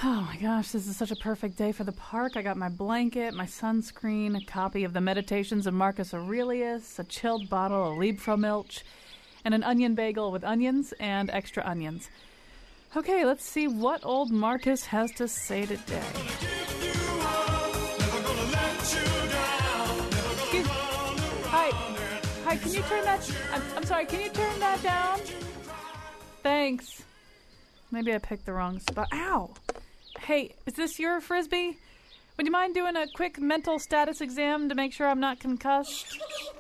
Oh my gosh, this is such a perfect day for the park. I got my blanket, my sunscreen, a copy of the Meditations of Marcus Aurelius, a chilled bottle of Liebfraumilch, and an onion bagel with onions and extra onions. Okay, let's see what old Marcus has to say today. Hi, can you turn that... I'm sorry, can you turn that down? Thanks. Maybe I picked the wrong spot. Ow! Hey, is this your Frisbee? Would you mind doing a quick mental status exam to make sure I'm not concussed?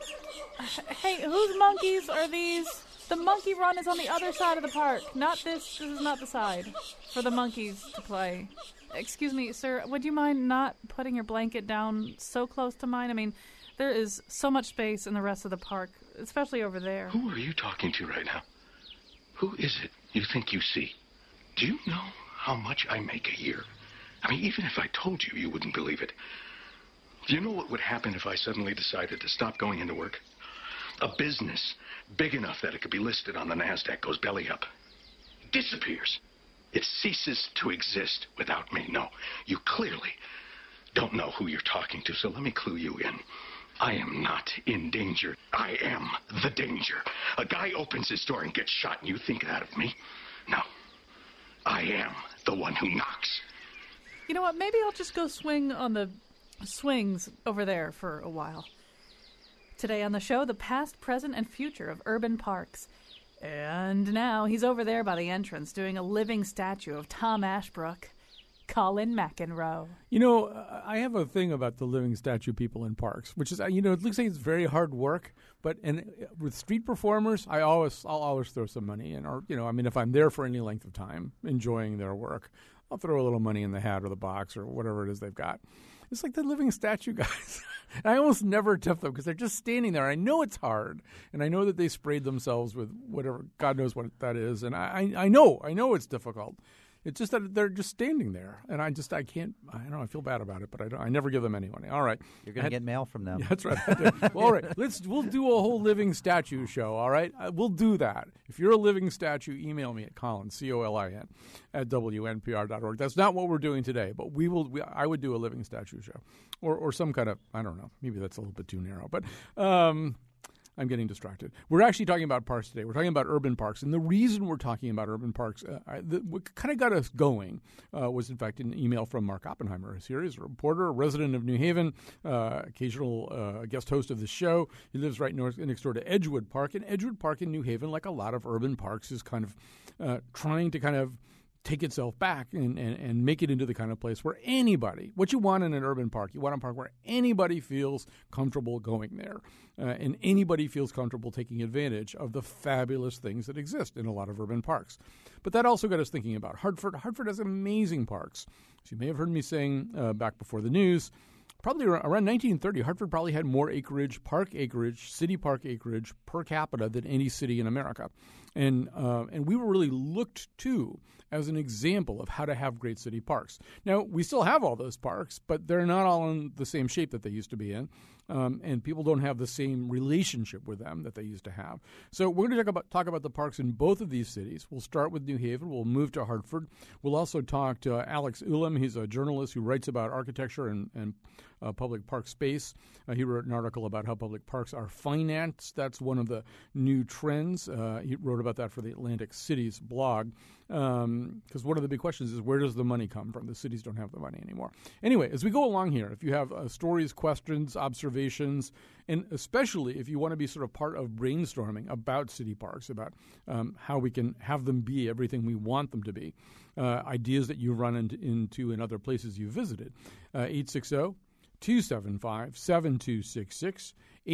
Hey, whose monkeys are these? The monkey run is on the other side of the park. Not this. This is not the side for the monkeys to play. Excuse me, sir, would you mind not putting your blanket down so close to mine? I mean, there is so much space in the rest of the park, especially over there. Who are you talking to right now? Who is it you think you see? Do you know how much I make a year? I mean, even if I told you, you wouldn't believe it. Do you know what would happen if I suddenly decided to stop going into work? A business big enough that it could be listed on the NASDAQ goes belly up. It disappears. It ceases to exist without me. No, you clearly don't know who you're talking to, so let me clue you in. I am not in danger. I am the danger. A guy opens his door and gets shot, and you think that of me? No. I am the one who knocks. You know what? Maybe I'll just go swing on the swings over there for a while. Today on the show, the past, present, and future of urban parks. And now he's over there by the entrance doing a living statue of Tom Ashbrook, Colin McEnroe. You know, I have a thing about the living statue people in parks, which is, you know, it looks like it's very hard work, but with street performers, I'll always throw some money in, or, you know, I mean, if I'm there for any length of time enjoying their work, I'll throw a little money in the hat or the box or whatever it is they've got. It's like the living statue guys. I almost never tip them because they're just standing there. I know it's hard, and I know that they sprayed themselves with whatever, God knows what that is, and I know it's difficult. It's just that they're just standing there, and I can't. I don't know. I feel bad about it, but I never give them any money. All right, you're going to get mail from them. Yeah, that's right. Well, all right, we'll do a whole living statue show. All right, we'll do that. If you're a living statue, email me at Colin COLIN at WNPR.org. That's not what we're doing today, but I would do a living statue show, or some kind of, I don't know. Maybe that's a little bit too narrow, but. I'm getting distracted. We're actually talking about parks today. We're talking about urban parks. And the reason we're talking about urban parks, what kind of got us going was, in fact, an email from Mark Oppenheimer. He's a reporter, a resident of New Haven, occasional guest host of the show. He lives right next door to Edgewood Park. And Edgewood Park in New Haven, like a lot of urban parks, is kind of trying to kind of take itself back and make it into the kind of place where anybody, what you want in an urban park, you want a park where anybody feels comfortable going there and anybody feels comfortable taking advantage of the fabulous things that exist in a lot of urban parks. But that also got us thinking about Hartford. Hartford has amazing parks. As you may have heard me saying back before the news, probably around 1930, Hartford probably had more city park acreage per capita than any city in America. And we were really looked to as an example of how to have great city parks. Now, we still have all those parks, but they're not all in the same shape that they used to be in, and people don't have the same relationship with them that they used to have. So we're going to talk about the parks in both of these cities. We'll start with New Haven. We'll move to Hartford. We'll also talk to Alex Ulam. He's a journalist who writes about architecture and public park space. He wrote an article about how public parks are financed. That's one of the new trends. He wrote about that for the Atlantic Cities blog. Because one of the big questions is, where does the money come from? The cities don't have the money anymore. Anyway, as we go along here, if you have stories, questions, observations, and especially if you want to be sort of part of brainstorming about city parks, about how we can have them be everything we want them to be, ideas that you run into in other places you visited, 860-275-7266,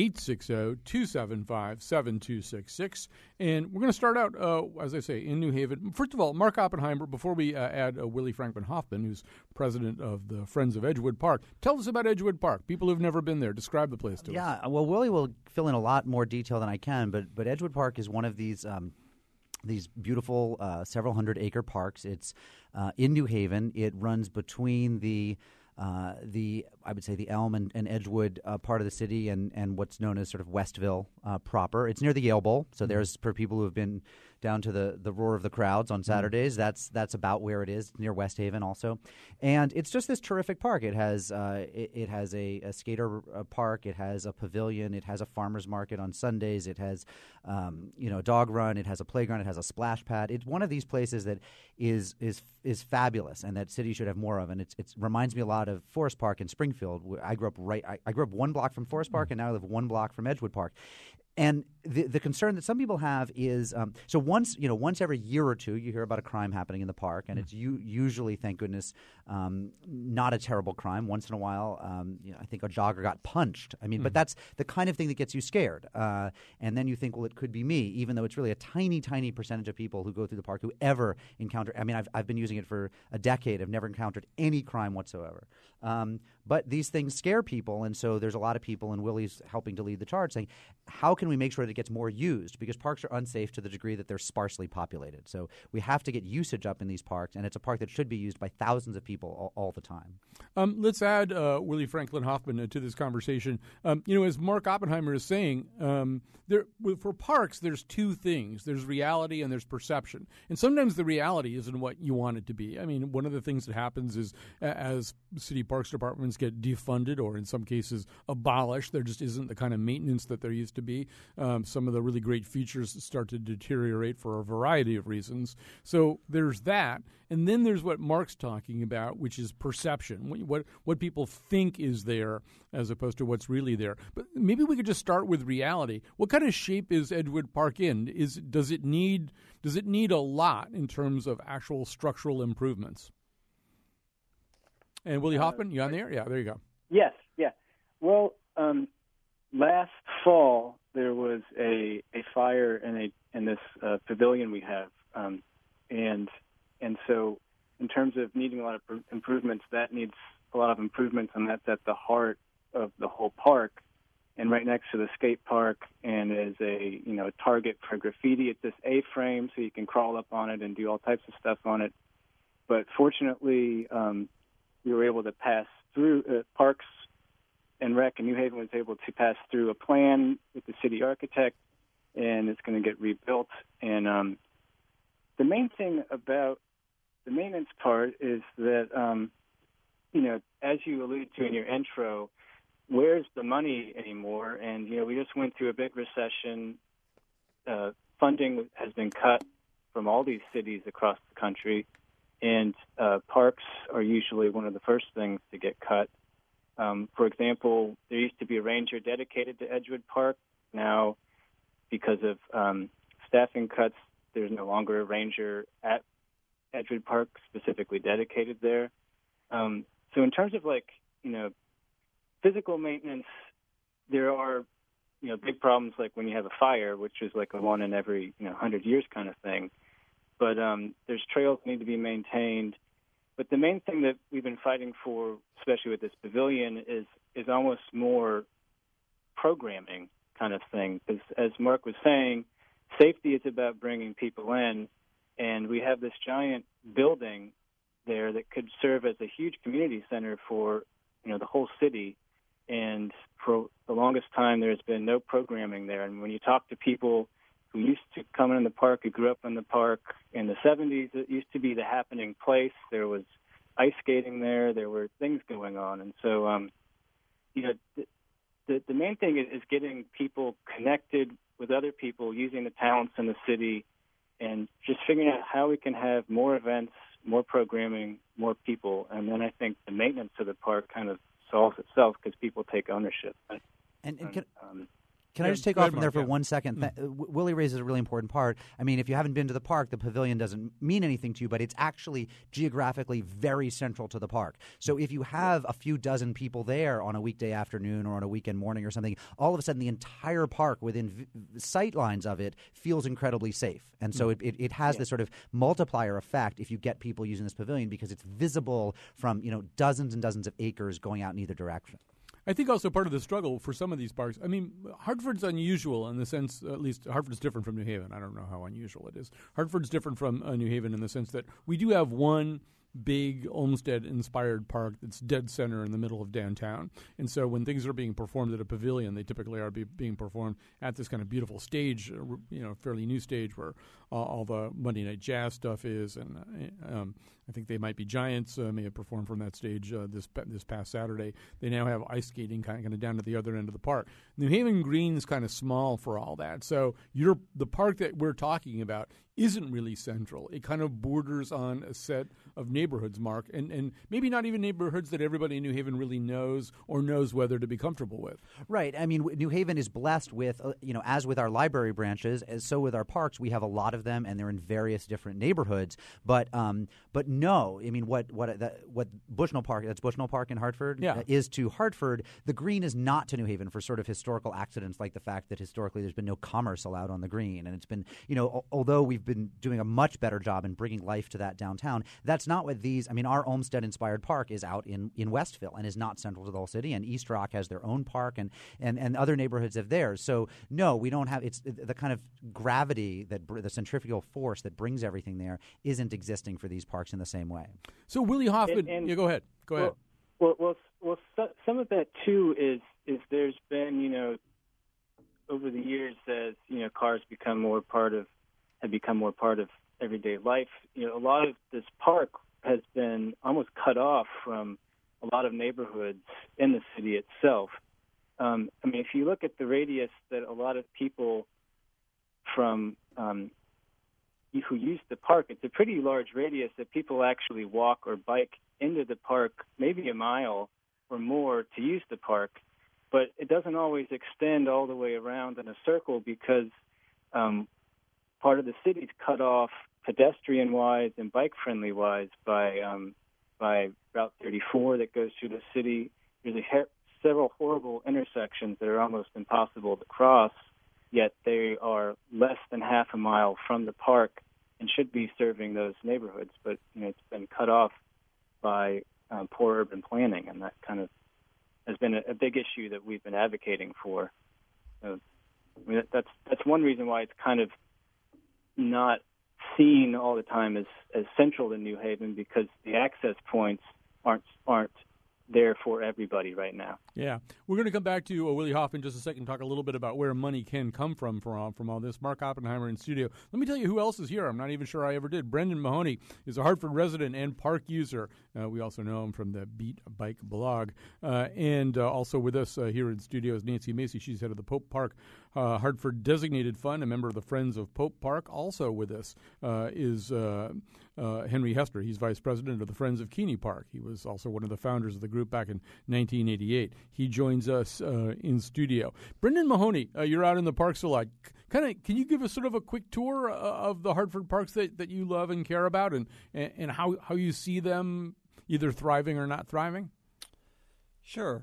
860-275-7266. And we're going to start out, as I say, in New Haven. First of all, Mark Oppenheimer, before we add Willie Franklin Hoffman, who's president of the Friends of Edgewood Park. Tell us about Edgewood Park. People who've never been there, describe the place to us. Yeah, well, Willie will fill in a lot more detail than I can, but Edgewood Park is one of these beautiful several hundred-acre parks. It's in New Haven. It runs between the I would say the Elm and Edgewood part of the city, and what's known as sort of Westville proper. It's near the Yale Bowl, so there's for people who have been down to the roar of the crowds on Saturdays. That's about where it is. It's near West Haven also, and it's just this terrific park. It has it has a skater park. It has a pavilion. It has a farmers market on Sundays. It has a dog run. It has a playground. It has a splash pad. It's one of these places that is fabulous, and that city should have more of. And it reminds me a lot of Forest Park in Springfield. I grew up I grew up one block from Forest Park, and now I live one block from Edgewood Park. And the concern that some people have is so once every year or two you hear about a crime happening in the park, and it's usually, thank goodness, not a terrible crime. Once in a while, I think a jogger got punched. I mean, but that's the kind of thing that gets you scared. And then you think, well, it could be me, even though it's really a tiny, tiny percentage of people who go through the park who ever encounter. I mean, I've been using it for a decade. I've never encountered any crime whatsoever. But these things scare people, and so there's a lot of people, and Willie's helping to lead the charge, saying, how can we make sure that it gets more used? Because parks are unsafe to the degree that they're sparsely populated. So we have to get usage up in these parks, and it's a park that should be used by thousands of people all the time. Let's add Willie Franklin Hoffman to this conversation. As Mark Oppenheimer is saying, for parks, there's two things. There's reality and there's perception. And sometimes the reality isn't what you want it to be. I mean, one of the things that happens is as city parks departments get defunded or in some cases abolished, there just isn't the kind of maintenance that there used to be. Some of the really great features start to deteriorate for a variety of reasons. So there's that. And then there's what Mark's talking about, which is perception, what people think is there as opposed to what's really there. But maybe we could just start with reality. What kind of shape is Edgewood Park in? Does it need a lot in terms of actual structural improvements? And Willie Hoffman, you on there? Yeah, there you go. Yes, yeah. Well, last fall there was a fire in this pavilion we have, and so in terms of needing a lot of improvements, that needs a lot of improvements, and that's at the heart of the whole park, and right next to the skate park, and is a target for graffiti. It's this A-frame, so you can crawl up on it and do all types of stuff on it. But fortunately, we were able to pass through Parks and Rec, and New Haven was able to pass through a plan with the city architect, and it's going to get rebuilt. And the main thing about the maintenance part is that, as you alluded to in your intro, where's the money anymore? And, we just went through a big recession. Funding has been cut from all these cities across the country, and parks are usually one of the first things to get cut. For example, there used to be a ranger dedicated to Edgewood Park. Now, because of staffing cuts, there's no longer a ranger at Edgewood Park specifically dedicated there. So in terms of physical maintenance, there are big problems like when you have a fire, which is like a one in every 100 years kind of thing. But there's trails that need to be maintained. But the main thing that we've been fighting for, especially with this pavilion, is almost more programming kind of thing. Because as Mark was saying, safety is about bringing people in, and we have this giant building there that could serve as a huge community center for the whole city. And for the longest time, there's been no programming there. And when you talk to people who used to come in the park, who grew up in the park in the 70s, it used to be the happening place. There was ice skating there. There were things going on. And so, the main thing is getting people connected with other people, using the talents in the city, and just figuring out how we can have more events, more programming, more people. And then I think the maintenance of the park kind of solves itself because people take ownership. Can I just take off from there for 1 second? Willie raises a really important part. I mean, if you haven't been to the park, the pavilion doesn't mean anything to you, but it's actually geographically very central to the park. So if you have a few dozen people there on a weekday afternoon or on a weekend morning or something, all of a sudden the entire park within sight lines of it feels incredibly safe. And so it has this sort of multiplier effect if you get people using this pavilion because it's visible from dozens and dozens of acres going out in either direction. I think also part of the struggle for some of these parks, I mean, Hartford's unusual in the sense, at least Hartford's different from New Haven. I don't know how unusual it is. Hartford's different from New Haven in the sense that we do have one big Olmsted-inspired park that's dead center in the middle of downtown. And so when things are being performed at a pavilion, they typically are being performed at this kind of beautiful stage, fairly new stage where all the Monday Night Jazz stuff is. And I think They Might Be Giants may have performed from that stage this past Saturday. They now have ice skating kind of down to the other end of the park. New Haven Green is kind of small for all that. So the park that we're talking about isn't really central. It kind of borders on a set of neighborhoods, Mark, and maybe not even neighborhoods that everybody in New Haven really knows or knows whether to be comfortable with. Right. I mean, New Haven is blessed with, as with our library branches, as so with our parks, we have a lot of them, and they're in various different neighborhoods. But no, I mean, what Bushnell Park, that's Bushnell Park in Hartford, is to Hartford, the green is not to New Haven for sort of historical accidents like the fact that historically there's been no commerce allowed on the green. And it's been, although we've been doing a much better job in bringing life to that downtown, that's not what our Olmsted-inspired park is out in Westville and is not central to the whole city. And East Rock has their own park and other neighborhoods have theirs. So, no, we don't have – it's the kind of gravity, the centrifugal force that brings everything there isn't existing for these parks in the same way. So Willie Hoffman go ahead. Go ahead. Well, some of that, too, is there's been, over the years as, cars have become more part of everyday life. A lot of this park has been almost cut off from a lot of neighborhoods in the city itself. If you look at the radius that a lot of people from who use the park, it's a pretty large radius that people actually walk or bike into the park, maybe a mile or more to use the park. But it doesn't always extend all the way around in a circle because part of the city is cut off pedestrian-wise and bike-friendly-wise by Route 34 that goes through the city. There's several horrible intersections that are almost impossible to cross, yet they are less than half a mile from the park and should be serving those neighborhoods. But it's been cut off by poor urban planning, and that kind of has been a big issue that we've been advocating for. That's one reason why it's kind of not seen all the time as central in New Haven, because the access points aren't there for everybody right now. Yeah. We're going to come back to Willie Hoffman in just a second and talk a little bit about where money can come from all this. Mark Oppenheimer in studio. Let me tell you who else is here. I'm not even sure I ever did. Brendan Mahoney is a Hartford resident and park user. We also know him from the Beat Bike blog. And also with us here in studio is Nancy Macy. She's head of the Pope Park Hartford Designated Fund, a member of the Friends of Pope Park. Also with us is Henry Hester. He's vice president of the Friends of Keeney Park. He was also one of the founders of the group back in 1988. He joins us in studio. Brendan Mahoney, you're out in the parks a lot. Can you give us sort of a quick tour of the Hartford parks that you love and care about, and how you see them either thriving or not thriving? Sure.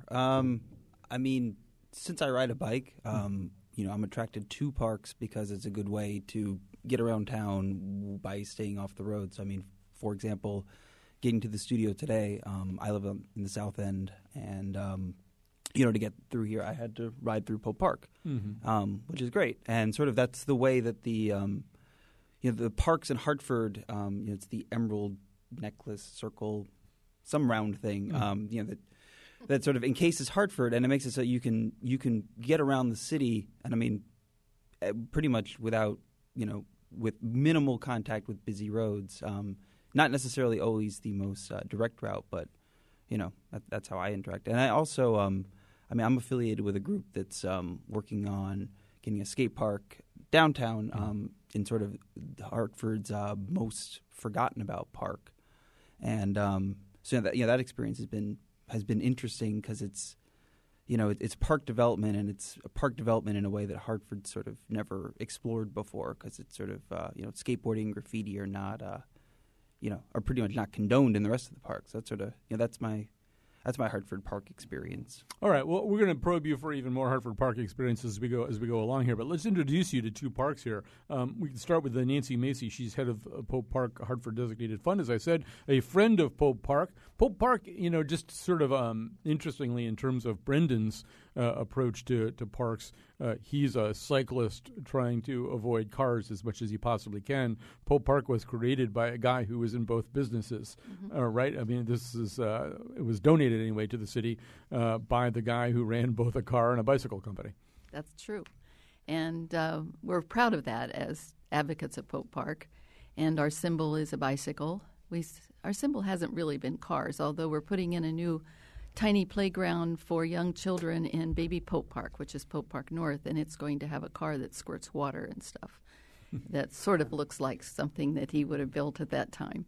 Since I ride a bike, I'm attracted to parks because it's a good way to get around town by staying off the roads. For example, getting to the studio today, I live in the South End, and to get through here, I had to ride through Pope Park, which is great. And sort of that's the way that the parks in Hartford, it's the Emerald Necklace Circle, some round thing, that sort of encases Hartford, and it makes it so you can get around the city, and pretty much without, with minimal contact with busy roads. Not necessarily always the most direct route, but that's how I interact. And I also, I'm affiliated with a group that's working on getting a skate park downtown in sort of Hartford's most forgotten about park, and that experience has been interesting because it's park development, and it's a park development in a way that Hartford sort of never explored before, because it's sort of skateboarding and graffiti are not are pretty much not condoned in the rest of the park. So that's sort of that's my Hartford Park experience. All right. Well, we're going to probe you for even more Hartford Park experiences as we go along here. But let's introduce you to two parks here. We can start with Nancy Macy. She's head of Pope Park Hartford Designated Fund, as I said, a friend of Pope Park. Pope Park, just sort of interestingly in terms of Brendan's approach to parks. He's a cyclist trying to avoid cars as much as he possibly can. Pope Park was created by a guy who was in both businesses, right? I mean, this is it was donated anyway to the city by the guy who ran both a car and a bicycle company. That's true. And we're proud of that as advocates of Pope Park. And our symbol is a bicycle. Our symbol hasn't really been cars, although we're putting in a new tiny playground for young children in Baby Pope Park, which is Pope Park North, and it's going to have a car that squirts water and stuff. That sort of looks like something that he would have built at that time.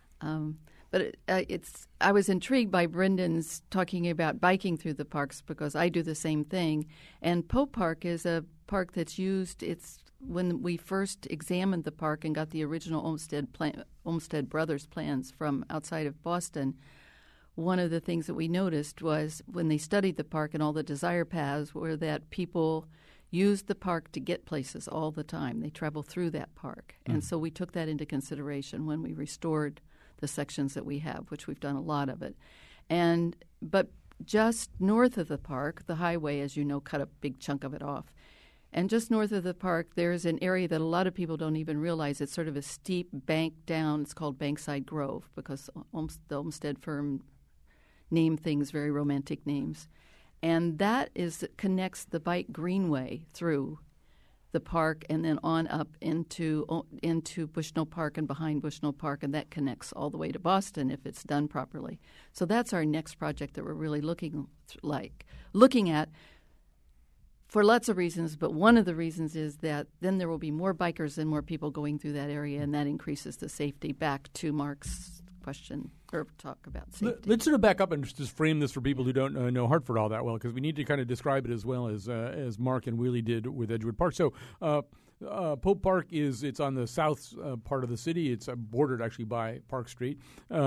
But I was intrigued by Brendan's talking about biking through the parks because I do the same thing. And Pope Park is a park that's used. It's when we first examined the park and got the original Olmsted Brothers plans from outside of Boston, one of the things that we noticed was when they studied the park and all the desire paths were that people used the park to get places all the time. They travel through that park. And so we took that into consideration when we restored the sections that we have, which we've done a lot of it. But just north of the park, the highway, as you know, cut a big chunk of it off. And just north of the park, there's an area that a lot of people don't even realize. It's sort of a steep bank down. It's called Bankside Grove because the Olmsted firm named things very romantic names. And that connects the bike greenway through the park and then on up into Bushnell Park and behind Bushnell Park, and that connects all the way to Boston if it's done properly. So that's our next project that we're really looking at for lots of reasons, but one of the reasons is that then there will be more bikers and more people going through that area, and that increases the safety. Back to Mark's question or talk about safety. Let's sort of back up and just frame this for people who don't know Hartford all that well, because we need to kind of describe it as well as Mark and Willie did with Edgewood Park. So Pope Park it's on the south part of the city. It's bordered actually by Park Street.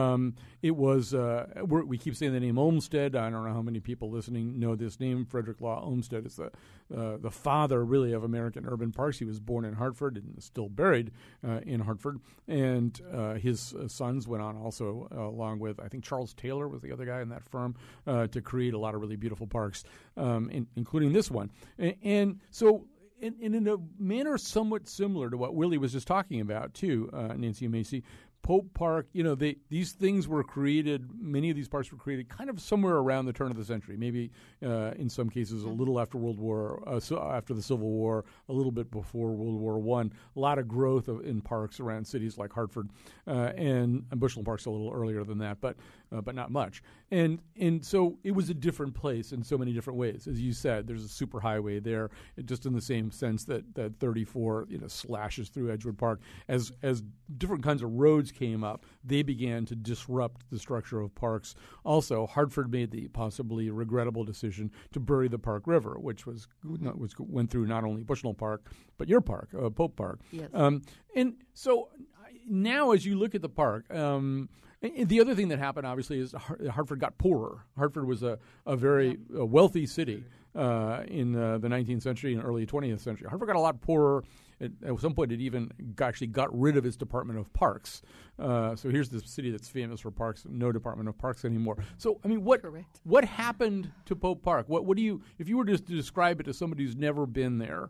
It was we keep saying the name Olmsted. I don't know how many people listening know this name. Frederick Law Olmsted is the father really of American urban parks. He was born in Hartford and is still buried in Hartford. And his sons went on also along with, I think Charles Taylor was the other guy in that firm, to create a lot of really beautiful parks, including this one. And so in a manner somewhat similar to what Willie was just talking about, too, Nancy and Macy, Pope Park, these things were created, many of these parks were created kind of somewhere around the turn of the century, maybe in some cases a little after after the Civil War, a little bit before World War I. A lot of growth in parks around cities like Hartford, and Bushnell Park's a little earlier than that, but not much. And so it was a different place in so many different ways. As you said, there's a superhighway there, just in the same sense that 34 slashes through Edgewood Park. As different kinds of roads came up, they began to disrupt the structure of parks. Also, Hartford made the possibly regrettable decision to bury the Park River, which went through not only Bushnell Park but your park, Pope Park. Yes. And so now, as you look at the park, the other thing that happened, obviously, is Hartford got poorer. Hartford was a very wealthy city in the 19th century and early 20th century. Hartford got a lot poorer. At some point, it even actually got rid of its Department of Parks. So here's this city that's famous for parks, no Department of Parks anymore. So, I mean, what happened to Pope Park? What do you, if you were just to describe it to somebody who's never been there,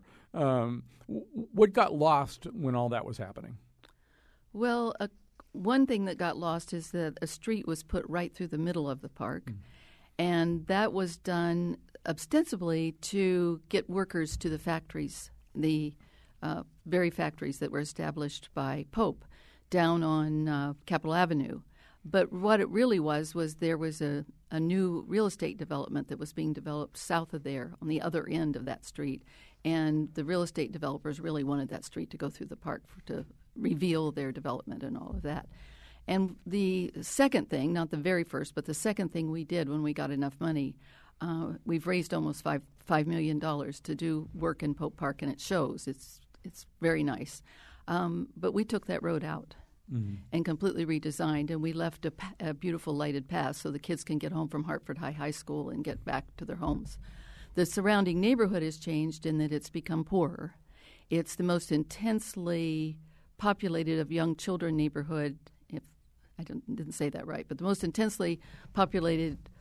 what got lost when all that was happening? Well, one thing that got lost is that a street was put right through the middle of the park, and that was done ostensibly to get workers to the factories, the very factories that were established by Pope down on Capitol Avenue. But what it really was there was a new real estate development that was being developed south of there on the other end of that street. And the real estate developers really wanted that street to go through the park to reveal their development and all of that. And the second thing, not the very first, but the second thing we did when we got enough money, we've raised almost $5 million to do work in Pope Park, and it shows. It's very nice. But we took that road out and completely redesigned, and we left a beautiful lighted path so the kids can get home from Hartford High School and get back to their homes. The surrounding neighborhood has changed in that it's become poorer. It's the most intensely populated of young children neighborhood, if I didn't say that right, but the most intensely populated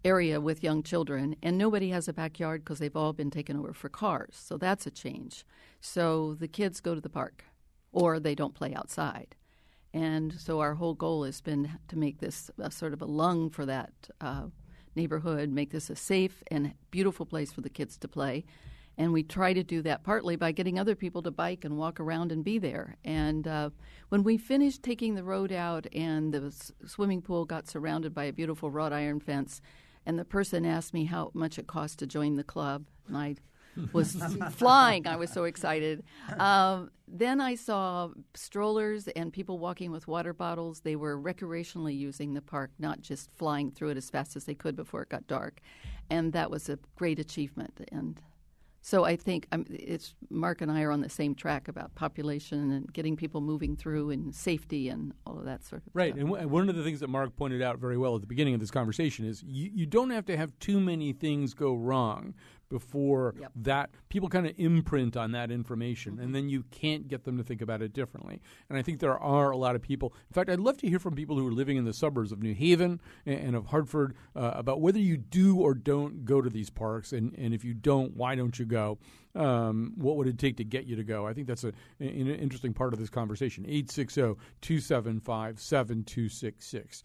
area with young children, and nobody has a backyard because they've all been taken over for cars. So that's a change. So the kids go to the park, or they don't play outside. And so our whole goal has been to make this a sort of a lung for that neighborhood, make this a safe and beautiful place for the kids to play. And we try to do that partly by getting other people to bike and walk around and be there. And when we finished taking the road out and the swimming pool got surrounded by a beautiful wrought iron fence, and the person asked me how much it cost to join the club, and I was flying. I was so excited. Then I saw strollers and people walking with water bottles. They were recreationally using the park, not just flying through it as fast as they could before it got dark. And that was a great achievement. And so I think it's Mark and I are on the same track about population and getting people moving through and safety and all of that sort of right. stuff. And one of the things that Mark pointed out very well at the beginning of this conversation is you don't have to have too many things go wrong before that people kind of imprint on that information, and then you can't get them to think about it differently. And I think there are a lot of people. In fact, I'd love to hear from people who are living in the suburbs of New Haven and of Hartford about whether you do or don't go to these parks, and if you don't, why don't you go? What would it take to get you to go? I think that's an interesting part of this conversation. 860-275-7266.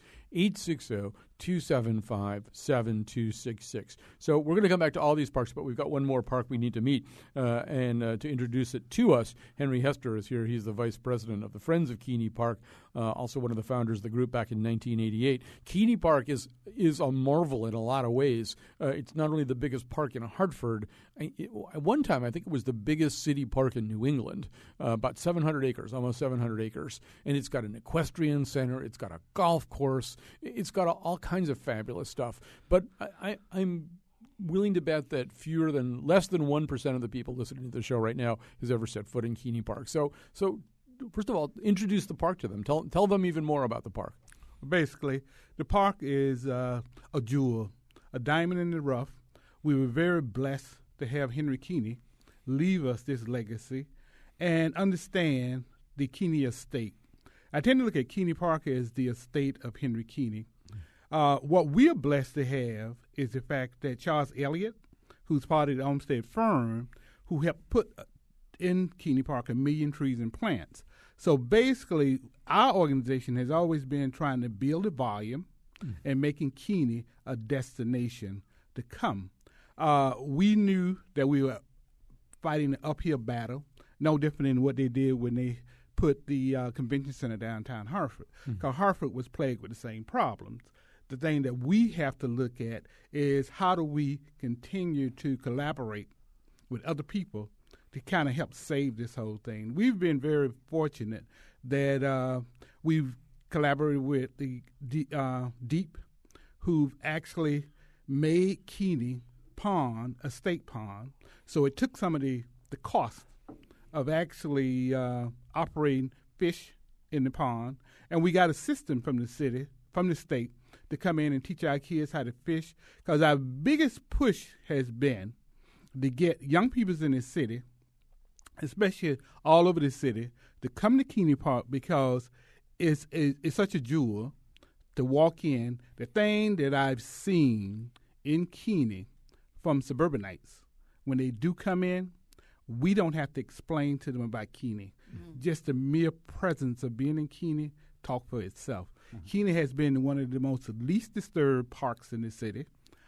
860-275-7266. So we're going to come back to all these parks, but we've got one more park we need to meet. And to introduce it to us, Henry Hester is here. He's the vice president of the Friends of Keeney Park, also one of the founders of the group back in 1988. Keeney Park is a marvel in a lot of ways. It's not only the biggest park in Hartford. At one time, I think it was the biggest city park in New England, about 700 acres, almost 700 acres. And it's got an equestrian center. It's got a golf course. It's got all kinds of fabulous stuff. But I'm willing to bet that less than 1% of the people listening to the show right now has ever set foot in Keeney Park. So first of all, introduce the park to them. Tell them even more about the park. Basically, the park is a jewel, a diamond in the rough. We were very blessed to have Henry Keeney leave us this legacy and understand the Keeney estate. I tend to look at Keeney Park as the estate of Henry Keeney. What we are blessed to have is the fact that Charles Elliott, who's part of the Olmsted firm, who helped put in Keeney Park 1 million trees and plants. So basically, our organization has always been trying to build a volume and making Keeney a destination to come. We knew that we were fighting an uphill battle, no different than what they did when they put the convention center downtown Hartford, because Hartford was plagued with the same problems. The thing that we have to look at is how do we continue to collaborate with other people to kind of help save this whole thing. We've been very fortunate that we've collaborated with the Deep, who've actually made Keeney Pond a state pond. So it took some of the cost of actually operating fish in the pond, and we got a system from the city, from the state, to come in and teach our kids how to fish, because our biggest push has been to get young people in the city, especially all over the city, to come to Keeney Park because it's such a jewel to walk in. The thing that I've seen in Keeney from suburbanites, when they do come in, we don't have to explain to them about Keeney. Just the mere presence of being in Keeney talk for itself. Keeney has been one of the most least disturbed parks in the city.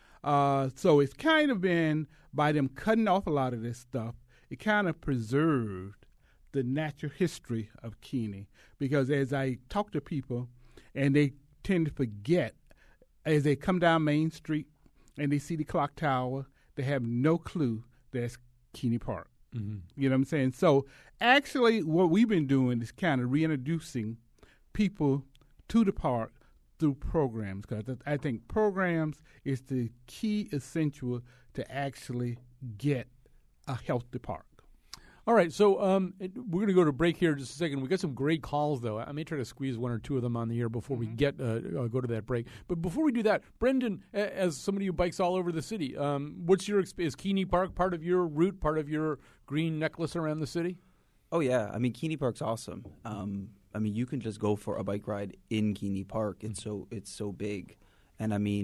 So it's kind of been, by them cutting off a lot of this stuff, it kind of preserved the natural history of Keeney. Because as I talk to people, and they tend to forget, as they come down Main Street and they see the clock tower, they have no clue that's Keeney Park. You know what I'm saying? So actually what we've been doing is kind of reintroducing people to the park through programs, because I think programs is the key essential to actually get a healthy park. All right, so we're going to go to break here in just a second. We got some great calls, though. I may try to squeeze one or two of them on the air before we go to that break. But before we do that, Brendan, as somebody who bikes all over the city, what's your is Keeney Park part of your route, part of your green necklace around the city? Oh yeah, I mean Keeney Park's awesome. I mean you can just go for a bike ride in Keeney Park. It's so big, and I mean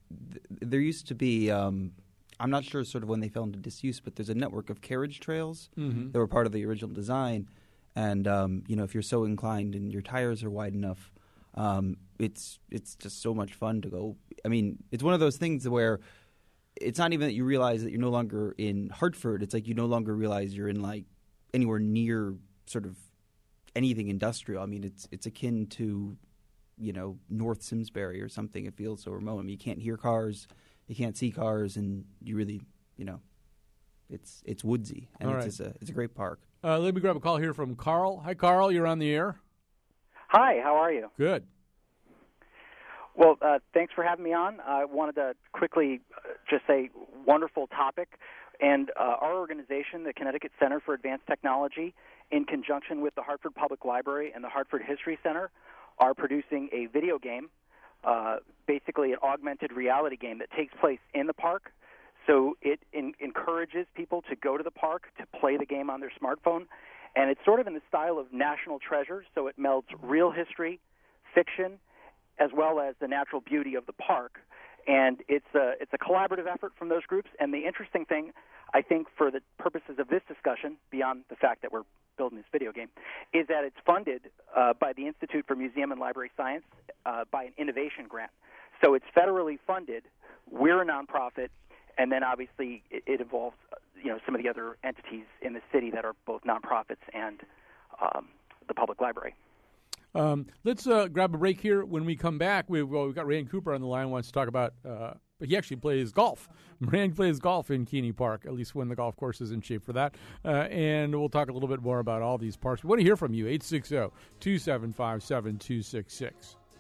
there used to be. I'm not sure sort of when they fell into disuse, but there's a network of carriage trails that were part of the original design. And, if you're so inclined and your tires are wide enough, it's just so much fun to go. I mean, it's one of those things where it's not even that you realize that you're no longer in Hartford. It's like you no longer realize you're in, like, anywhere near sort of anything industrial. I mean, it's akin to, North Simsbury or something. It feels so remote. I mean, you can't hear cars. You can't see cars, and you really, it's woodsy, and it's a great park. Let me grab a call here from Carl. Hi, Carl. You're on the air. Hi. How are you? Good. Well, thanks for having me on. I wanted to quickly just say wonderful topic. And our organization, the Connecticut Center for Advanced Technology, in conjunction with the Hartford Public Library and the Hartford History Center, are producing a video game, basically an augmented reality game that takes place in the park. So it encourages people to go to the park to play the game on their smartphone. And it's sort of in the style of National Treasure, so it melds real history, fiction, as well as the natural beauty of the park. And it's a collaborative effort from those groups. And the interesting thing, I think, for the purposes of this discussion, beyond the fact that we're building this video game, is that it's funded by the Institute for Museum and Library Science by an innovation grant. So it's federally funded. We're a nonprofit. And then, obviously, it involves, some of the other entities in the city that are both nonprofits and the public library. Let's grab a break here. When we come back, we've got Rand Cooper on the line. Wants to talk about, he actually plays golf. Rand plays golf in Keeney Park, at least when the golf course is in shape for that. And we'll talk a little bit more about all these parks. We want to hear from you. 860-275-7266.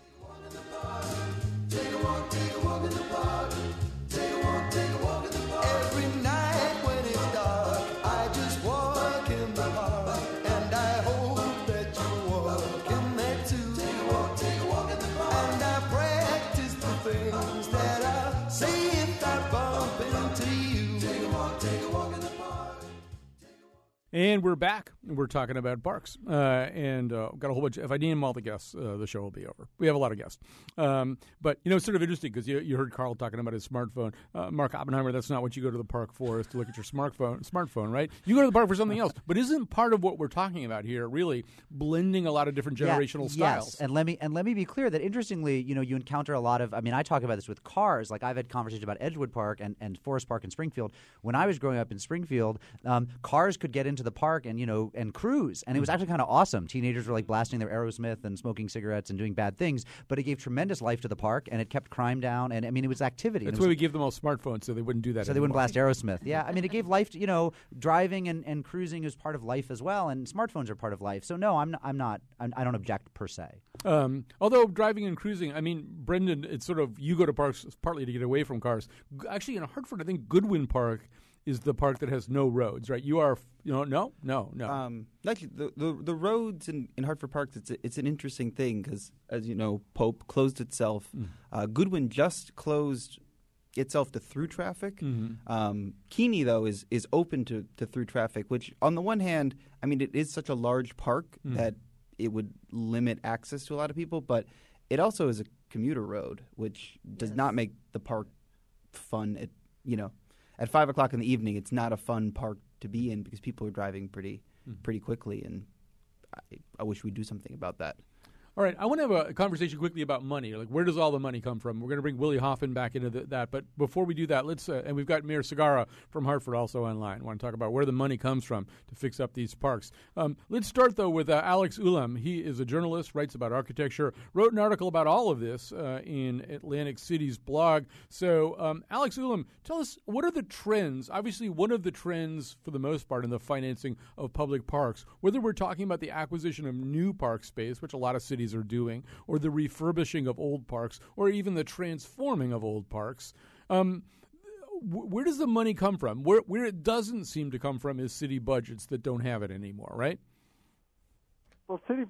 And we're back. We're talking about parks. And got a whole bunch. If I name all the guests, the show will be over. We have a lot of guests. But, it's sort of interesting because you heard Carl talking about his smartphone. Mark Oppenheimer, that's not what you go to the park for, is to look at your smartphone, right? You go to the park for something else. But isn't part of what we're talking about here really blending a lot of different generational styles? Yes, and let me be clear that, interestingly, you encounter a lot of, I talk about this with cars. Like, I've had conversations about Edgewood Park and Forest Park in Springfield. When I was growing up in Springfield, cars could get into the park and cruise, and it was actually kind of awesome. Teenagers were like blasting their Aerosmith and smoking cigarettes and doing bad things, but it gave tremendous life to the park, and it kept crime down, and it was activity. That's why we give them all smartphones, so they wouldn't do that. So they wouldn't blast Aerosmith. Yeah, it gave life to, driving and cruising is part of life as well, and smartphones are part of life. So no, I don't object per se. Although driving and cruising, Brendan, it's sort of, you go to parks partly to get away from cars. Actually, in Hartford, I think Goodwin Park is the park that has no roads, right? You are, no. Actually, the roads in Hartford Park, it's an interesting thing because, as you know, Pope closed itself. Goodwin just closed itself to through traffic. Keeney, though, is open to through traffic, which on the one hand, it is such a large park that it would limit access to a lot of people, but it also is a commuter road, which does not make the park fun at 5 o'clock in the evening. It's not a fun park to be in because people are driving pretty quickly, and I wish we'd do something about that. All right, I want to have a conversation quickly about money. Like, where does all the money come from? We're going to bring Willie Hoffman back into that. But before we do that, let's and we've got Mayor Segarra from Hartford also online. I want to talk about where the money comes from to fix up these parks. Let's start, though, with Alex Ulam. He is a journalist, writes about architecture, wrote an article about all of this in Atlantic City's blog. So, Alex Ulam, tell us, what are the trends? Obviously, one of the trends, for the most part, in the financing of public parks, whether we're talking about the acquisition of new park space, which a lot of cities are doing, or the refurbishing of old parks, or even the transforming of old parks. Where does the money come from? Where it doesn't seem to come from is city budgets that don't have it anymore, right? Well, cities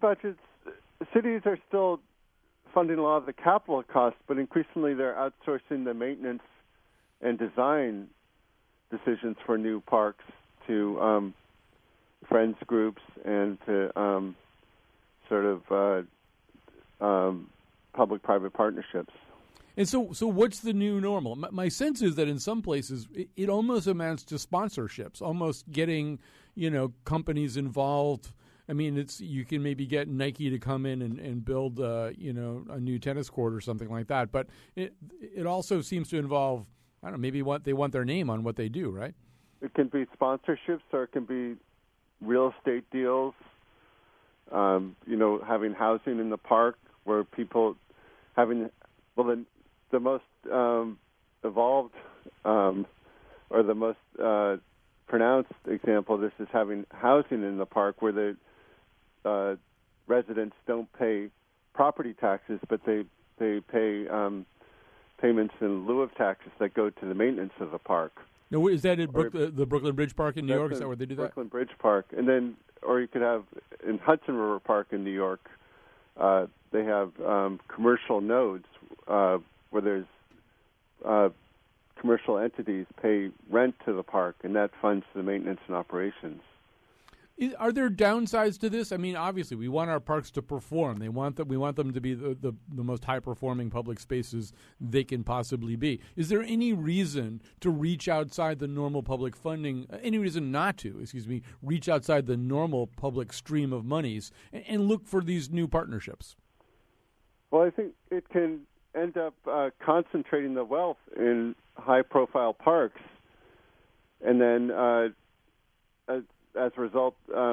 are still funding a lot of the capital costs, but increasingly they're outsourcing the maintenance and design decisions for new parks to friends groups and to public-private partnerships. And so what's the new normal? My sense is that in some places it almost amounts to sponsorships, almost getting, companies involved. I mean, you can maybe get Nike to come in and build, a new tennis court or something like that. But it also seems to involve, I don't know, maybe they want their name on what they do, right? It can be sponsorships, or it can be real estate deals. Having housing in the park where people having, the most evolved or the most pronounced example of this is having housing in the park where the residents don't pay property taxes, but they pay payments in lieu of taxes that go to the maintenance of the park. Now, is that at the Brooklyn Bridge Park in New York? Is that where they do that? Brooklyn Bridge Park. And then, or you could have in Hudson River Park in New York, they have commercial nodes where there's commercial entities pay rent to the park, and that funds the maintenance and operations. Are there downsides to this? I mean, obviously, we want our parks to perform. We want them to be the most high-performing public spaces they can possibly be. Is there any reason to reach outside the normal public funding, any reason not to, reach outside the normal public stream of monies and look for these new partnerships? Well, I think it can end up concentrating the wealth in high-profile parks, and then as a result,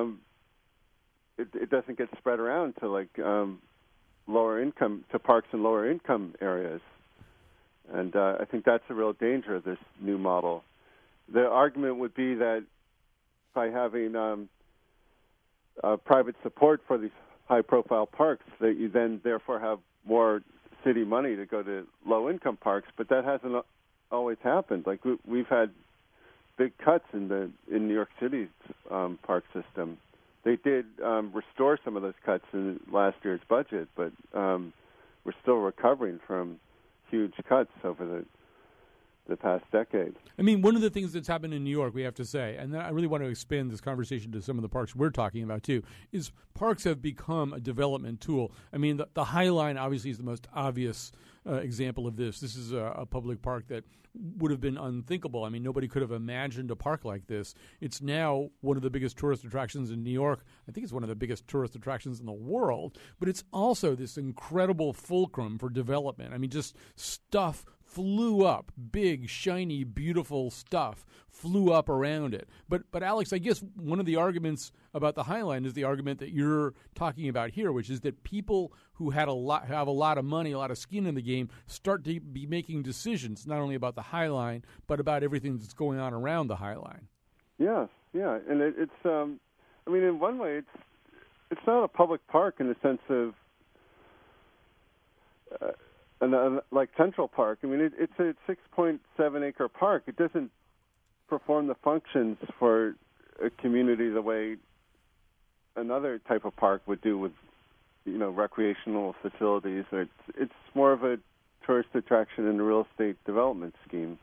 it doesn't get spread around to lower income, to parks in lower income areas, and I think that's a real danger of this new model. The argument would be that by having private support for these high-profile parks, that you then therefore have more city money to go to low-income parks, but that hasn't always happened. Like we've had big cuts in New York City's park system. They did restore some of those cuts in last year's budget, but we're still recovering from huge cuts over the past decade. I mean, one of the things that's happened in New York, we have to say, and I really want to expand this conversation to some of the parks we're talking about too, is parks have become a development tool. I mean, the High Line obviously is the most obvious example of this. This is a public park that would have been unthinkable. I mean, nobody could have imagined a park like this. It's now one of the biggest tourist attractions in New York. I think it's one of the biggest tourist attractions in the world, but it's also this incredible fulcrum for development. I mean, just stuff flew up, big, shiny, beautiful stuff flew up around it. But Alex, I guess one of the arguments about the High Line is the argument that you're talking about here, which is that people who have a lot of money, a lot of skin in the game, start to be making decisions not only about the High Line but about everything that's going on around the High Line. Yeah, and it's I mean, in one way, it's not a public park in the sense of. Like Central Park, I mean, it's a 6.7-acre park. It doesn't perform the functions for a community the way another type of park would do with, recreational facilities. It's more of a tourist attraction and a real estate development scheme.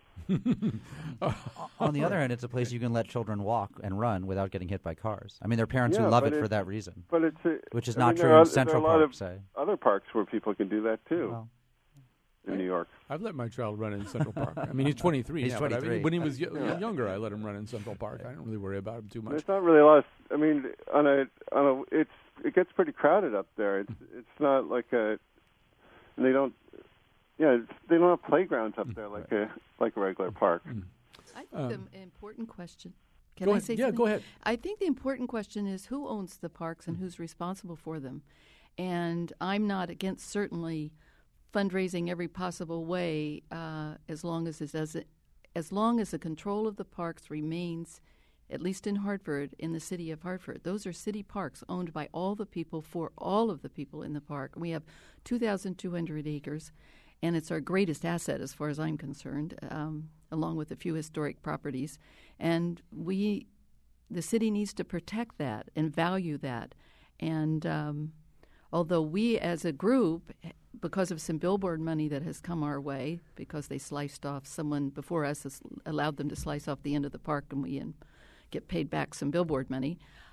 On the other hand, it's a place you can let children walk and run without getting hit by cars. I mean, there are parents who love it for that reason, but which is not true in Central Park, say. Other parks where people can do that, too. Well, in New York. I've let my child run in Central Park. I mean, he's 23 he's now. 23. But I mean, when he was younger, I let him run in Central Park. I don't really worry about him too much. There's not really a lot of, I mean, it gets pretty crowded up there. It's not like they don't have playgrounds up there like a regular park. I think the important question. Can I say something? Yeah, go ahead. I think the important question is who owns the parks and who's responsible for them. And I'm not against certainly fundraising every possible way, as long as the control of the parks remains, at least in Hartford, in the city of Hartford. Those are city parks owned by all the people for all of the people in the park. We have 2,200 acres, and it's our greatest asset as far as I'm concerned, along with a few historic properties. And the city needs to protect that and value that. And although we as a group, because of some billboard money that has come our way, because they sliced off, someone before us has allowed them to slice off the end of the park and we get paid back some billboard money,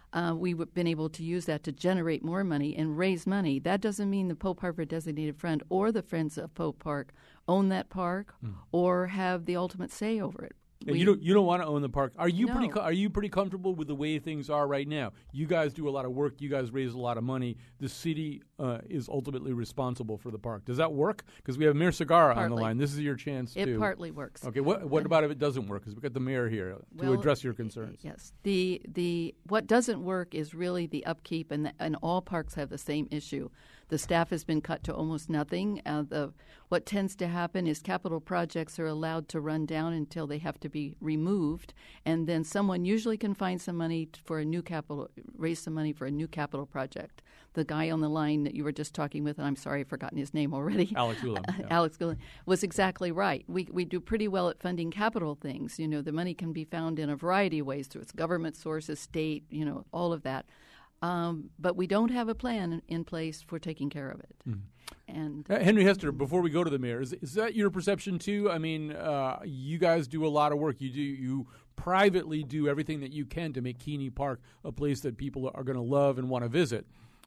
we've been able to use that to generate more money and raise money. That doesn't mean the Pope Harbor Designated Friend or the Friends of Pope Park own that park or have the ultimate say over it. And you don't want to own the park. Are you No. pretty comfortable with the way things are right now? You guys do a lot of work. You guys raise a lot of money. The city is ultimately responsible for the park. Does that work? Because we have Mayor Segarra on the line. This is your chance It to. partly works. Okay. What about if it doesn't work? Because we've got the mayor here to address your concerns. Yes. The what doesn't work is really the upkeep, and all parks have the same issue. The staff has been cut to almost nothing. What tends to happen is capital projects are allowed to run down until they have to be removed, and then someone usually can find some money raise some money for a new capital project. The guy on the line that you were just talking with, and I'm sorry I've forgotten his name already. Alex Ulam. Yeah. Alex Ulam was exactly right. We do pretty well at funding capital things. The money can be found in a variety of ways through its government sources, state, all of that. But we don't have a plan in place for taking care of it. And Henry Hester, before we go to the mayor, is that your perception too? I mean, you guys do a lot of work. You privately do everything that you can to make Keeney Park a place that people are going to love and want to visit.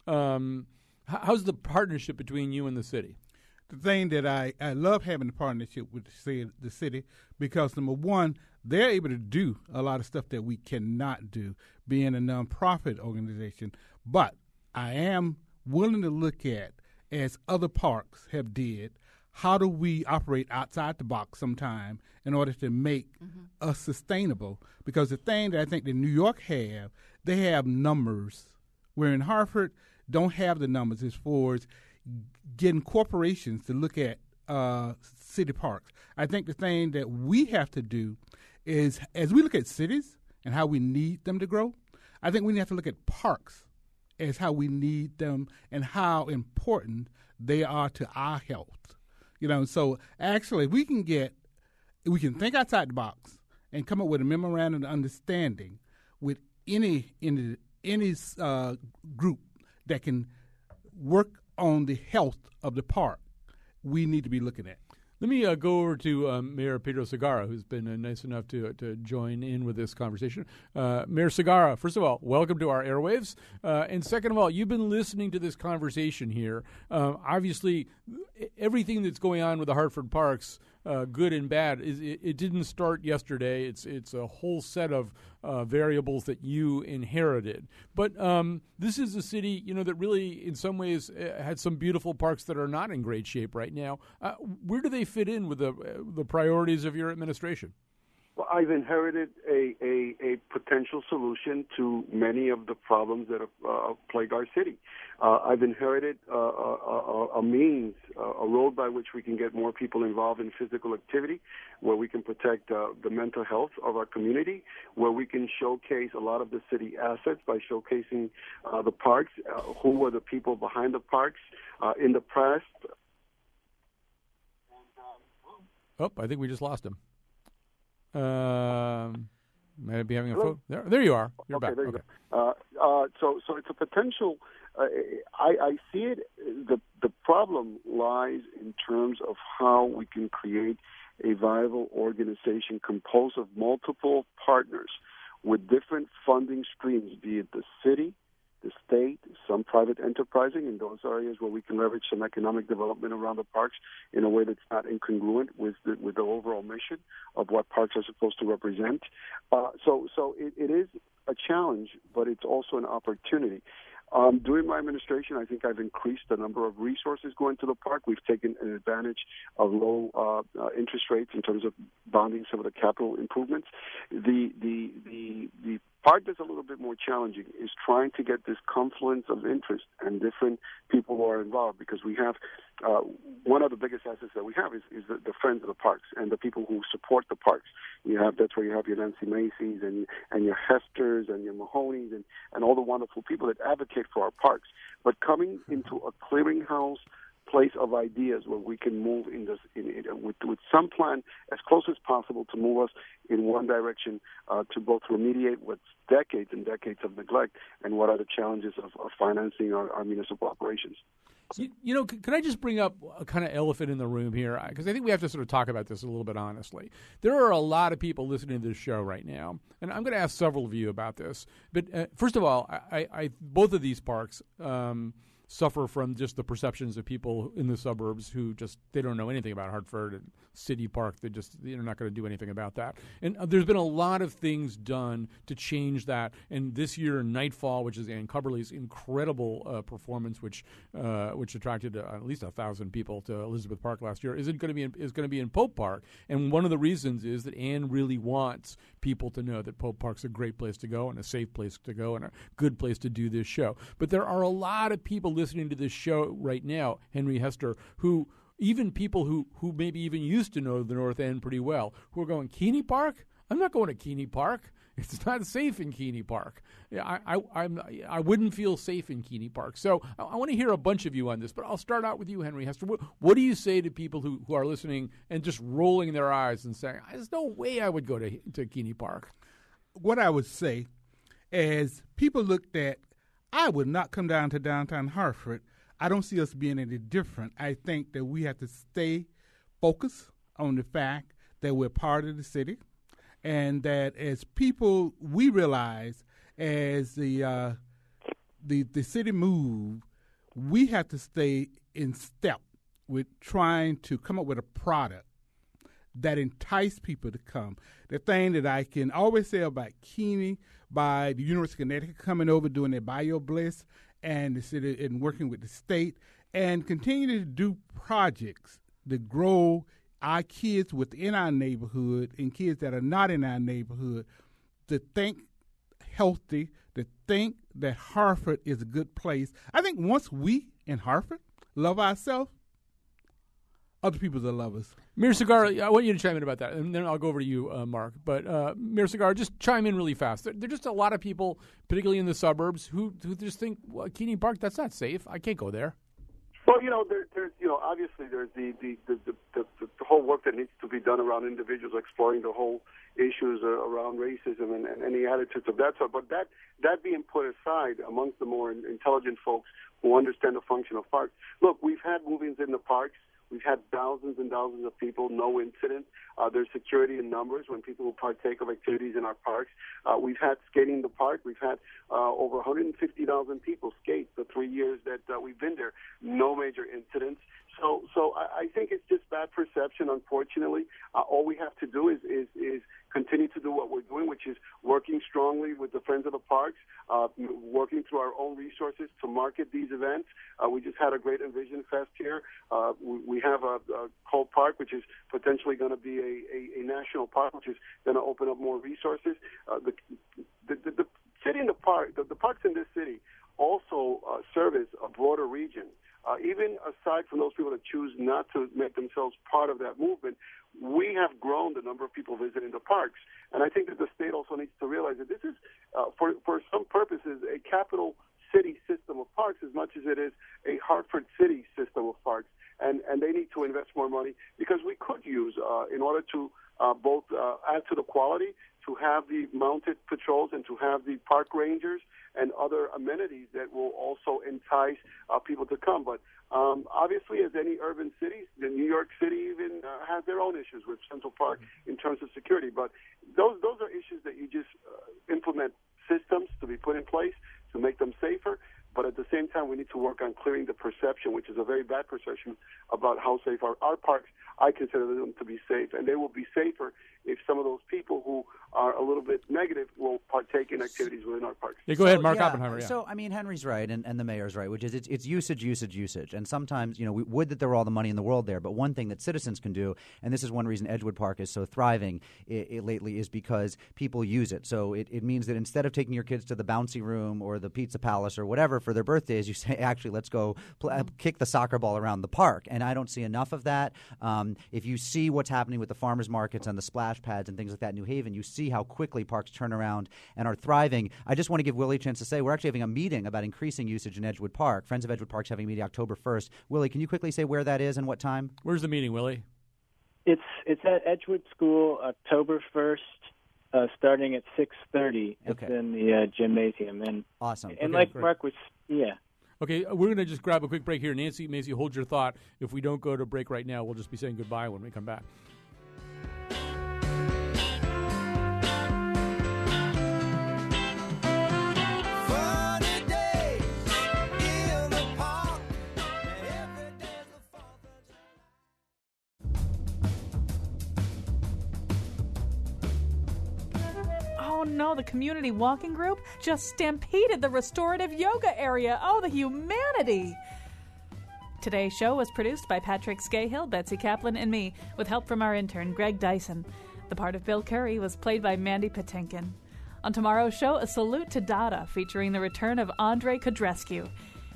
How's the partnership between you and the city? The thing that I love having the partnership with the city because, number one, they're able to do a lot of stuff that we cannot do, being a nonprofit organization. But I am willing to look at, as other parks have did, how do we operate outside the box sometime in order to make us sustainable? Because the thing that I think that New York they have numbers, where in Hartford don't have the numbers as far as getting corporations to look at city parks. I think the thing that we have to do is, as we look at cities and how we need them to grow, I think we have to look at parks as how we need them and how important they are to our health. So actually we can think outside the box and come up with a memorandum of understanding with any group that can work on the health of the park. We need to be looking at. Let me go over to Mayor Pedro Segarra, who's been nice enough to join in with this conversation. Mayor Segarra, first of all, welcome to our airwaves. And second of all, you've been listening to this conversation here. Obviously, everything that's going on with the Hartford Parks, good and bad, it didn't start yesterday. It's a whole set of variables that you inherited. But this is a city, that really, in some ways, had some beautiful parks that are not in great shape right now. Where do they fit in with the priorities of your administration? Well, I've inherited a potential solution to many of the problems that plague our city. I've inherited a means, a road by which we can get more people involved in physical activity, where we can protect the mental health of our community, where we can showcase a lot of the city assets by showcasing the parks, who are the people behind the parks. In the past. I think we just lost him. Might be having a phone. There you are. You're back. There you go. So it's a potential. I see it. The problem lies in terms of how we can create a viable organization composed of multiple partners with different funding streams, be it the city, the state, some private enterprising in those areas where we can leverage some economic development around the parks in a way that's not incongruent with the overall mission of what parks are supposed to represent. So it is a challenge, but it's also an opportunity. During my administration, I think I've increased the number of resources going to the park. We've taken an advantage of low interest rates in terms of bonding some of the capital improvements. The part that's a little bit more challenging is trying to get this confluence of interest and different people who are involved, because we have one of the biggest assets that we have is the friends of the parks and the people who support the parks. That's where you have your Nancy Macy's and your Hesters and your Mahoney's and all the wonderful people that advocate for our parks. But coming into a clearinghouse place of ideas where we can move with with some plan as close as possible to move us in one direction to both remediate what's decades and decades of neglect and what are the challenges of financing our municipal operations. You know, can I just bring up a kind of elephant in the room here? Because I think we have to sort of talk about this a little bit honestly. There are a lot of people listening to this show right now, and I'm going to ask several of you about this. But first of all, I both of these parks suffer from just the perceptions of people in the suburbs who just they don't know anything about Hartford and City Park. They're not going to do anything about that. And there's been a lot of things done to change that. And this year, Nightfall, which is Ann Cubberley's incredible performance, which attracted at least 1,000 people to Elizabeth Park last year, is going to be in Pope Park. And one of the reasons is that Ann really wants people to know that Pope Park's a great place to go and a safe place to go and a good place to do this show. But there are a lot of people listening to this show right now, Henry Hester, who even people who maybe even used to know the North End pretty well, who are going, Keeney Park? I'm not going to Keeney Park. It's not safe in Keeney Park. I wouldn't feel safe in Keeney Park. So I want to hear a bunch of you on this, but I'll start out with you, Henry Hester. What do you say to people who are listening and just rolling their eyes and saying, there's no way I would go to Keeney Park? What I would say is people looked at, I would not come down to downtown Hartford. I don't see us being any different. I think that we have to stay focused on the fact that we're part of the city, and that as people, we realize as the city move, we have to stay in step with trying to come up with a product that entice people to come. The thing that I can always say about Keeney, by the University of Connecticut coming over doing their BioBliss and the city and working with the state and continue to do projects that grow our kids within our neighborhood and kids that are not in our neighborhood to think healthy, to think that Hartford is a good place. I think once we in Hartford love ourselves, other people that love us. Mir Cigar, I want you to chime in about that, and then I'll go over to you, Mark. But Mir Cigar, just chime in really fast. There are just a lot of people, particularly in the suburbs, who just think, well, Keeney Park, that's not safe. I can't go there. Well, there's obviously there's the whole work that needs to be done around individuals exploring the whole issues around racism and any attitudes of that sort. But that being put aside, amongst the more intelligent folks who understand the function of parks, look, we've had move-ins in the parks. We've had thousands and thousands of people, no incident. There's security in numbers when people partake of activities in our parks. We've had skating in the park. We've had over 150,000 people skate the 3 years that we've been there. No major incidents. So I think it's just bad perception, unfortunately. All we have to do is continue to do what we're doing, which is working strongly with the Friends of the Parks, working through our own resources to market these events. We just had a great Envision Fest here. We have a Cole Park, which is potentially going to be a national park, which is going to open up more resources. The city and the parks in this city also service a broader region. Even aside from those people that choose not to make themselves part of that movement, we have grown the number of people visiting the parks. And I think that the state also needs to realize that this is, for some purposes, a capital city system of parks as much as it is a Hartford City system of parks. And they need to invest more money because we could use, in order to both add to the quality, to have the mounted patrols and to have the park rangers and other amenities that will also entice people to come. But obviously, as any urban cities, the New York City even has their own issues with Central Park in terms of security. But those are issues that you just implement systems to be put in place to make them safer. But at the same time, we need to work on clearing the perception, which is a very bad perception about how safe our parks. I consider them to be safe, and they will be safer if some of those people who are a little bit negative will partake in activities within our parks. Yeah, go ahead, Mark Oppenheimer. Yeah. So, I mean, Henry's right, and the mayor's right, which is it's usage. And sometimes, we would that there were all the money in the world there, but one thing that citizens can do, and this is one reason Edgewood Park is so thriving lately, is because people use it. So it means that instead of taking your kids to the bouncy room or the pizza palace or whatever for their birthdays, you say, actually, let's go kick the soccer ball around the park. And I don't see enough of that. If you see what's happening with the farmers markets and the splash pads and things like that in New Haven, you see how quickly parks turn around and are thriving. I just want to give Willie a chance to say we're actually having a meeting about increasing usage in Edgewood Park. Friends of Edgewood Park's having a meeting October 1st. Willie, can you quickly say where that is and what time? Where's the meeting, Willie? It's at Edgewood School, October 1st, starting at 6:30. Okay. It's in the gymnasium. And awesome. And okay, like great. Mark was, yeah. Okay, we're going to just grab a quick break here. Nancy, Macy, hold your thought. If we don't go to break right now, we'll just be saying goodbye when we come back. Oh no, the community walking group just stampeded the restorative yoga area. Oh, the humanity! Today's show was produced by Patrick Scahill, Betsy Kaplan, and me, with help from our intern, Greg Dyson. The part of Bill Curry was played by Mandy Patinkin. On tomorrow's show, a salute to Dada, featuring the return of Andre Kudrescu.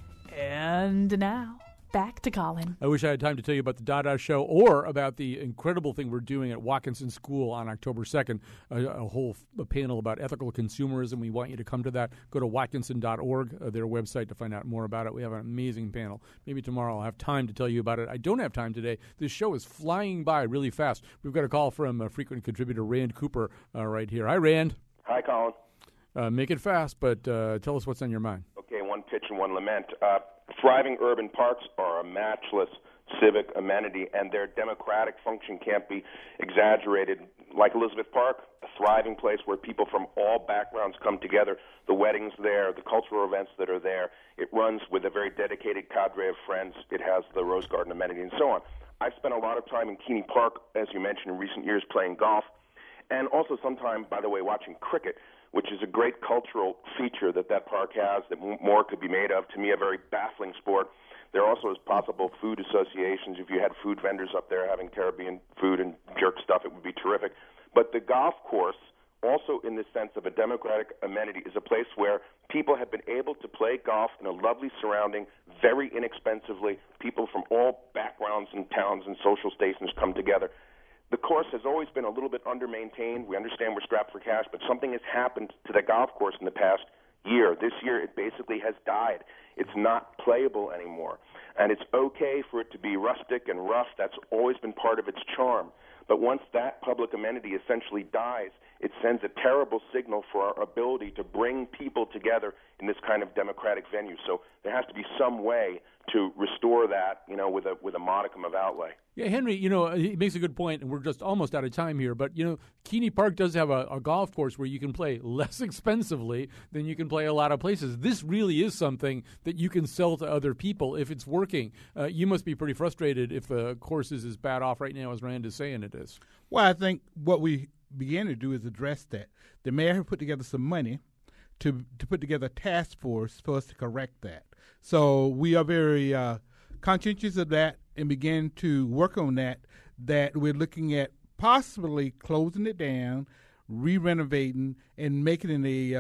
And now, back to Colin. I wish I had time to tell you about the Dada Show or about the incredible thing we're doing at Watkinson School on October 2nd, a whole panel about ethical consumerism. We want you to come to that. Go to watkinson.org, their website, to find out more about it. We have an amazing panel. Maybe tomorrow I'll have time to tell you about it. I don't have time today. This show is flying by really fast. We've got a call from frequent contributor Rand Cooper right here. Hi, Rand. Hi, Colin. Make it fast, but tell us what's on your mind. Okay, one pitch and one lament. Thriving urban parks are a matchless civic amenity, and their democratic function can't be exaggerated. Like Elizabeth Park, a thriving place where people from all backgrounds come together, the weddings there, the cultural events that are there. It runs with a very dedicated cadre of friends. It has the Rose Garden amenity and so on. I've spent a lot of time in Keeney Park, as you mentioned, in recent years playing golf, and also some time, by the way, watching cricket, which is a great cultural feature that park has that more could be made of. To me, a very baffling sport. There also is possible food associations. If you had food vendors up there having Caribbean food and jerk stuff, it would be terrific. But the golf course, also in the sense of a democratic amenity, is a place where people have been able to play golf in a lovely surrounding, very inexpensively. People from all backgrounds and towns and social stations come together. The course has always been a little bit under-maintained. We understand we're strapped for cash, but something has happened to the golf course in the past year. This year, it basically has died. It's not playable anymore. And it's okay for it to be rustic and rough. That's always been part of its charm. But once that public amenity essentially dies, it sends a terrible signal for our ability to bring people together in this kind of democratic venue. So there has to be some way to restore that, with a modicum of outlay. Yeah, Henry, he makes a good point, and we're just almost out of time here. But, Keeney Park does have a golf course where you can play less expensively than you can play a lot of places. This really is something that you can sell to other people if it's working. You must be pretty frustrated if the course is as bad off right now as Rand is saying it is. Well, I think what we began to do is address that. The mayor put together some money to put together a task force for us to correct that. So we are very conscientious of that and began to work on that we're looking at possibly closing it down, re-renovating, and making it a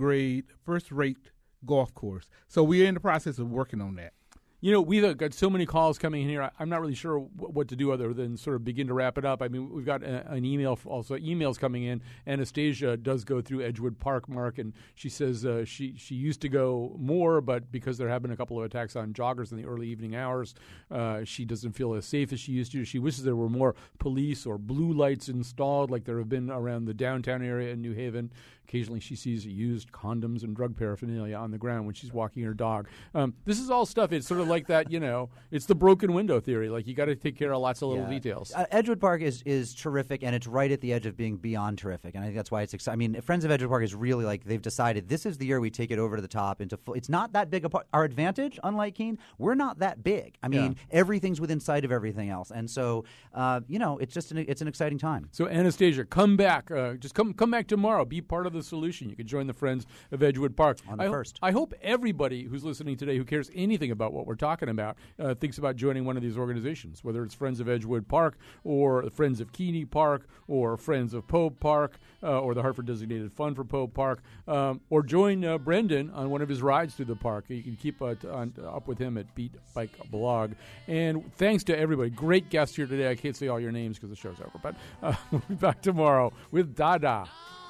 first-rate golf course. So we're in the process of working on that. We've got so many calls coming in here. I'm not really sure what to do other than sort of begin to wrap it up. I mean, we've got an email, also emails coming in. Anastasia does go through Edgewood Park, Mark, and she says she used to go more, but because there have been a couple of attacks on joggers in the early evening hours, she doesn't feel as safe as she used to. She wishes there were more police or blue lights installed like there have been around the downtown area in New Haven. Occasionally she sees used condoms and drug paraphernalia on the ground when she's walking her dog. This is all stuff. It's sort of like that, it's the broken window theory. Like, you got to take care of lots of little details. Edgewood Park is terrific, and it's right at the edge of being beyond terrific. And I think that's why it's exciting. I mean, Friends of Edgewood Park is really like they've decided this is the year we take it over to the top. It's not that big a part. Our advantage, unlike Keene, we're not that big. I mean, everything's within sight of everything else. And so, it's just it's an exciting time. So, Anastasia, come back. Just come back tomorrow. Be part of the solution. You can join the Friends of Edgewood Park. On the 1st. I hope everybody who's listening today who cares anything about what we're talking about thinks about joining one of these organizations, whether it's Friends of Edgewood Park or Friends of Keeney Park or Friends of Pope Park or the Hartford Designated Fund for Pope Park, or join Brendan on one of his rides through the park. You can keep up with him at Beat Bike Blog. And thanks to everybody. Great guests here today. I can't say all your names because the show's over, but we'll be back tomorrow with Dada.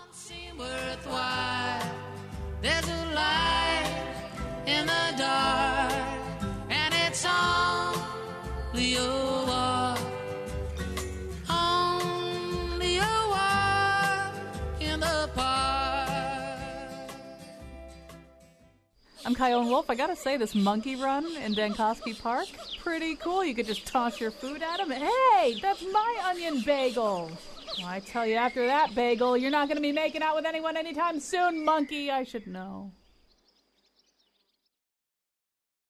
Worthwhile. There's a light in the dark, and it's only over. I'm Kyone Wolf. I gotta say, this monkey run in Dankosky Park, pretty cool. You could just toss your food at him. Hey, that's my onion bagel. Well, I tell you, after that bagel, you're not gonna be making out with anyone anytime soon, monkey. I should know.